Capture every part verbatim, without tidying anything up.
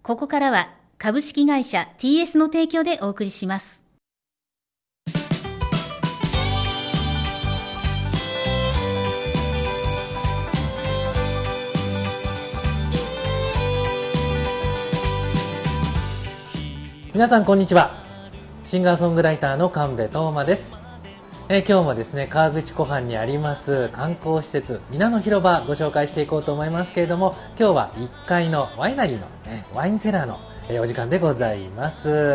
ここからは株式会社 ティーエス の提供でお送りします。 皆さんこんにちは。シンガーソングライターの神戸斗真です。えー、今日もですね、川口湖畔にあります観光施設みなの広場ご紹介していこうと思いますけれども、今日はいっかいのワイナリーの、ね、ワインセラーの、えー、お時間でございます。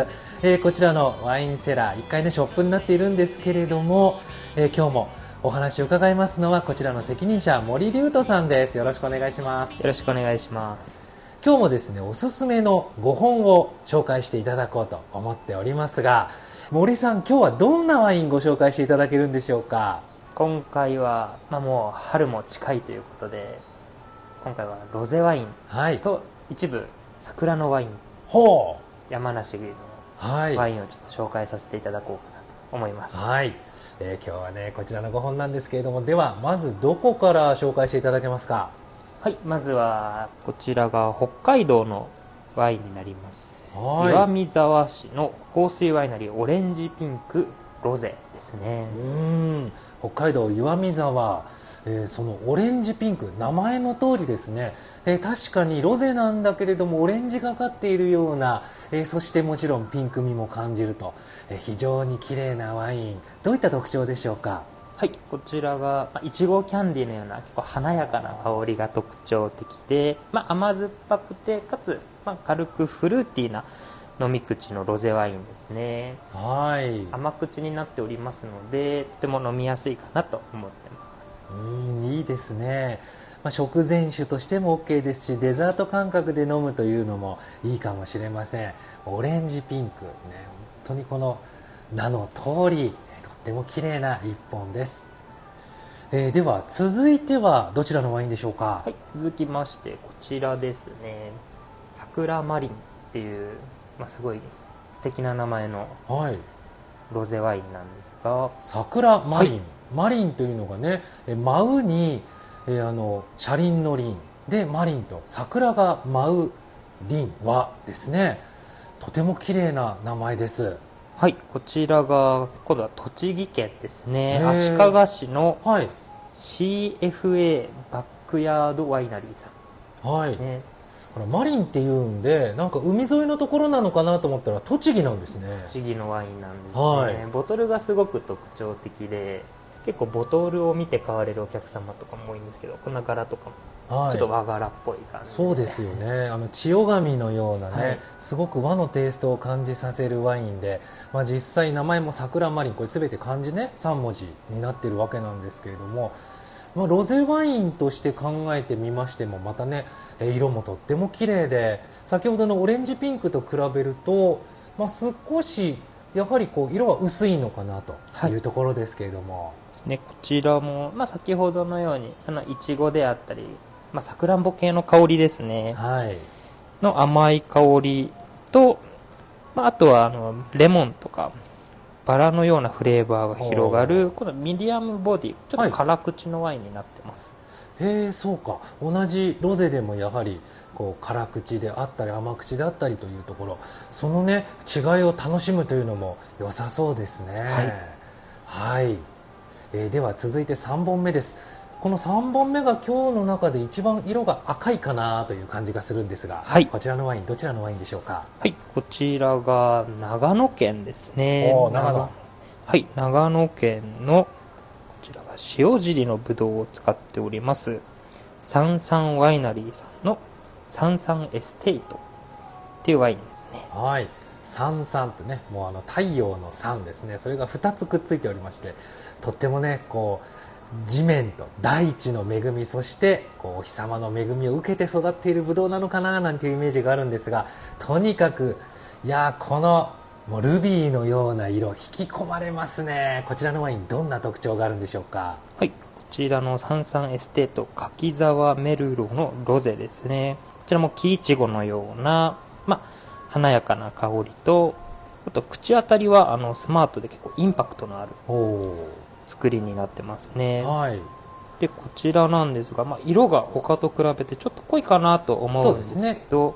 えー、こちらのワインセラーいっかいねショップになっているんですけれども、えー、今日もお話を伺いますのはこちらの責任者森隆斗さんです。よろしくお願いします。 よろしくお願いします。 今日もですね、おすすめのごほんを紹介していただこうと思っておりますが、森さん、今日はどんなワインご紹介していただけるんでしょうか？ 今回は、まあ、もう春も近いということで、今回はロゼワインと一部桜のワイン、 ほう山梨のワインをちょっと紹介させていただこうかなと思います。 はい、えー、今日はねこちらのごほんなんですけれども、ではまずどこから紹介していただけますか？ はい、まずはこちらが北海道のワインになります。岩見沢市の香水ワイナリーオレンジピンクロゼですね。 うーん、北海道岩見沢、えー、そのオレンジピンク、名前の通りですね、えー、確かにロゼなんだけれどもオレンジがかっているような、えー、そしてもちろんピンク味も感じると、えー、非常に綺麗なワイン。どういった特徴でしょうか？ はい、こちらがいちごキャンディーのような結構華やかな香りが特徴的で、まあ、甘酸っぱくてかつ、まあ、軽くフルーティーな飲み口のロゼワインですね。 はい、 甘口になっておりますのでとても飲みやすいかなと思ってます。 うーん、いいですね。まあ、食前酒としても OK ですし、デザート感覚で飲むというのもいいかもしれません。オレンジピンク、ね、本当にこの名の通りとても綺麗な一本です。えー、では続いてはどちらのワインでしょうか？ はい、続きましてこちらですね。桜マリンっていう、まあ、すごい素敵な名前のロゼワインなんですが、はい、 桜マリン、 はい、 マリンというのがね、舞うに、えー、あの車輪の輪でマリンと桜が舞う輪はですね、とても綺麗な名前です。 はい、こちらが今度は栃木県ですね。足利市の シーエフエー バックヤードワイナリーさん、 はい、 ね、 これマリンっていうんでなんか海沿いのところなのかなと思ったら栃木なんですね。 栃木のワインなんですね、 はい、 ボトルがすごく特徴的で結構ボトルを見て買われるお客様とかも多いんですけど、この柄とかもちょっと和柄っぽい感じで、 そうですよね。あの千代紙のようなね、はい、すごく和のテイストを感じさせるワインで、まあ、実際名前も桜マリン、これ全て漢字ねさん文字になっているわけなんですけれども、まあ、ロゼワインとして考えてみましてもまたね色もとっても綺麗で、先ほどのオレンジピンクと比べると、まあ、少しやはりこう色は薄いのかなというところですけれども、はいね、こちらも、まあ、先ほどのようにそのいちごであったりまあ、さくらんぼ系の香りですね、 はい、 の甘い香りと、まあ、あとはあのレモンとかバラのようなフレーバーが広がるこのミディアムボディ、ちょっと辛口のワインになってます、 はい、へえ、そうか。同じロゼでもやはりこう辛口であったり甘口であったりというところ、そのね違いを楽しむというのも良さそうですね。はい、はい、えー、では続いてさんぼんめです。このさんぼんめが今日の中で一番色が赤いかなという感じがするんですが、はい、こちらのワインどちらのワインでしょうか？ はい、こちらが長野県ですね。 お、長野、 はい、長野県のこちらが塩尻のブドウを使っておりますサンサンワイナリーさんのサンサンエステイトっていうワインですね。 はい、サンサンとね、もうあの太陽のサンですね、それがふたつくっついておりまして、とってもねこう地面と大地の恵み、そしてこうお日様の恵みを受けて育っているブドウなのかななんていうイメージがあるんですが、とにかくいやこのもうルビーのような色引き込まれますね。こちらのワインどんな特徴があるんでしょうか？ はい、こちらのサンサンエステート柿沢メルロのロゼですね。こちらも木いちごのような、まあ、華やかな香りと、あと口当たりはあのスマートで結構インパクトのある作りになってますね。 はい、 でこちらなんですが、まあ、色が他と比べてちょっと濃いかなと思うんですけど、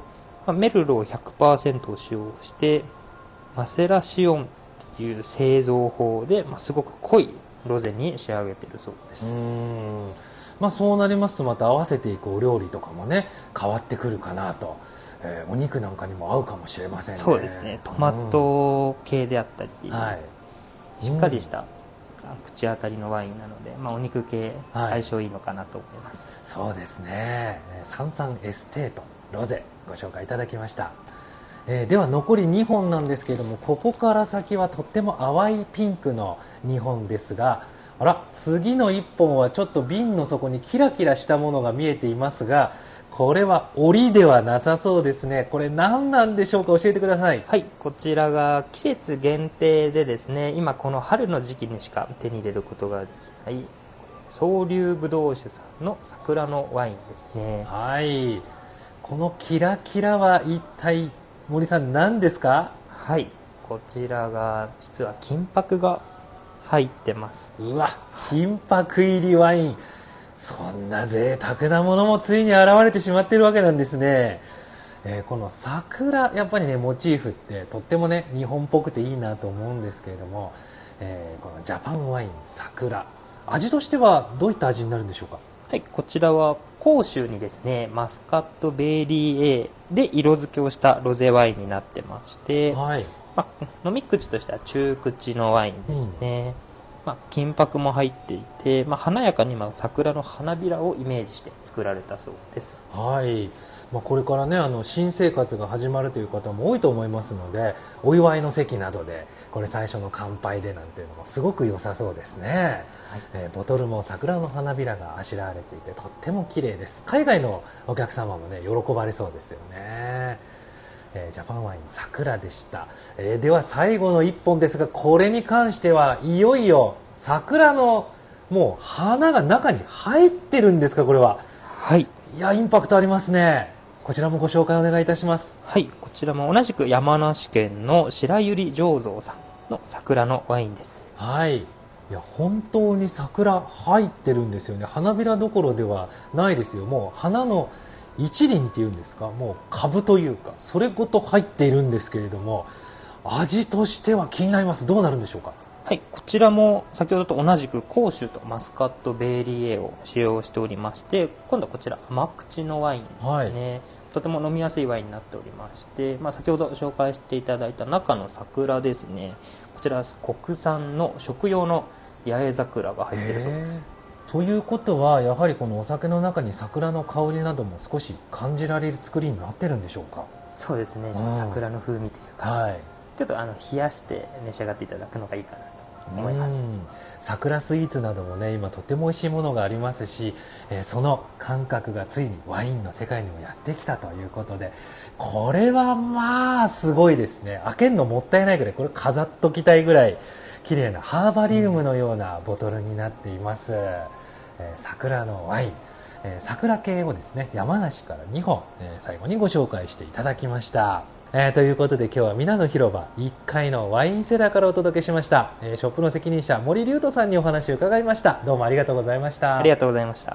まあ、メルロー ひゃくパーセント を使用してマセラシオンっていう製造法で、まあ、すごく濃いロゼに仕上げているそうです。 うーん、まあ、そうなりますとまた合わせていくお料理とかもね変わってくるかなと、えー、お肉なんかにも合うかもしれませんね。 そうですね、トマト系であったり、 うん、はい、 しっかりした口当たりのワインなので、まあ、お肉系相性いいのかなと思います、 はい、そうですね。サンサンエステートロゼご紹介いただきました。えー、では残りにほんなんですけれども、ここから先はとっても淡いピンクのにほんですが、あら、次のいっぽんはちょっと瓶の底にキラキラしたものが見えていますが、これは檻ではなさそうですね。これ何なんでしょうか、教えてください。 はい、こちらが季節限定でですね、今この春の時期にしか手に入れることができない総流ぶどう酒さんの桜のワインですね。 はい、このキラキラは一体森さん何ですか？ はい、こちらが実は金箔が入ってます。 うわ、金箔入りワイン、そんな贅沢なものもついに現れてしまっているわけなんですね。えー、この桜、やっぱりねモチーフってとってもね日本っぽくていいなと思うんですけれども、えー、このジャパンワイン桜、味としてはどういった味になるんでしょうか？ はい、こちらは甲州にですねマスカットベイリー A で色付けをしたロゼワインになってまして、 はい、 まあ、飲み口としては中口のワインですね、うんまあ、金箔も入っていて、まあ、華やかに桜の花びらをイメージして作られたそうです。 はい、まあ、これからねあの新生活が始まるという方も多いと思いますので、お祝いの席などでこれ最初の乾杯でなんていうのもすごく良さそうですね、はい、えー、ボトルも桜の花びらがあしらわれていてとっても綺麗です。海外のお客様もね喜ばれそうですよね。えー、ジャパンワイン桜でした。えー、では最後のいっぽんですが、これに関してはいよいよ桜のもう花が中に入ってるんですか？これは。 はい、 いやインパクトありますね。こちらもご紹介お願いいたします。 はい、こちらも同じく山梨県の白百合醸造さんの桜のワインです。 はい、いや本当に桜入ってるんですよね。花びらどころではないですよ。もう花の一輪っていうんですか、もう株というかそれごと入っているんですけれども、味としては気になります。どうなるんでしょうか？ はい、こちらも先ほどと同じく甲州とマスカットベイリー A を使用しておりまして、今度はこちら甘口のワインですね、はい、とても飲みやすいワインになっておりまして、まあ、先ほど紹介していただいた中の桜ですね、こちら国産の食用の八重桜が入っているそうです。 ということはやはりこのお酒の中に桜の香りなども少し感じられる作りになってるんでしょうか？ そうですね、ちょっと桜の風味というか、はい、ちょっとあの冷やして召し上がっていただくのがいいかなと思います。 桜スイーツなどもね今とても美味しいものがありますし、えー、その感覚がついにワインの世界にもやってきたということで、これはまあすごいですね。開けるのもったいないぐらい、これ飾っときたいぐらい綺麗なハーバリウムのようなボトルになっています、うんえー、桜のワイン、えー、桜系をですね山梨からにほん、えー、最後にご紹介していただきました。えー、ということで今日は皆の広場いっかいのワインセラーからお届けしました、えー、ショップの責任者森隆斗さんにお話を伺いました。どうもありがとうございました。 ありがとうございました。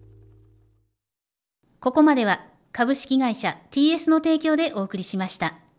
ここまでは株式会社 ティーエス の提供でお送りしました。